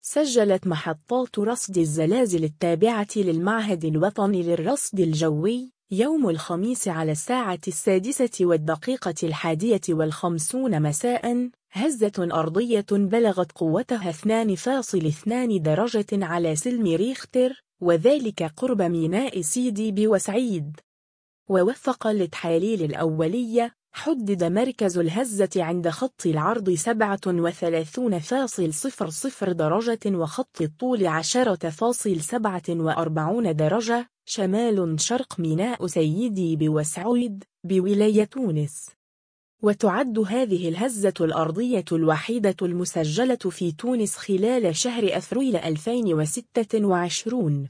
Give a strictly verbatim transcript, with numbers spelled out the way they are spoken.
سجلت محطات رصد الزلازل التابعة للمعهد الوطني للرصد الجوي يوم الخميس على الساعة السادسة والدقيقة الحادية والخمسون مساء هزة أرضية بلغت قوتها اثنين فاصل اثنين درجة على سلم ريختر، وذلك قرب ميناء سيدي بوسعيد. ووفق للتحاليل الأولية، حدد مركز الهزة عند خط العرض سبعة وثلاثين فاصل صفر صفر درجة وخط الطول عشرة فاصل سبعة وأربعين درجة شمال شرق ميناء سيدي بوسعيد بولاية تونس. وتعد هذه الهزة الأرضية الوحيدة المسجلة في تونس خلال شهر أفريل ألفين وستة وعشرين.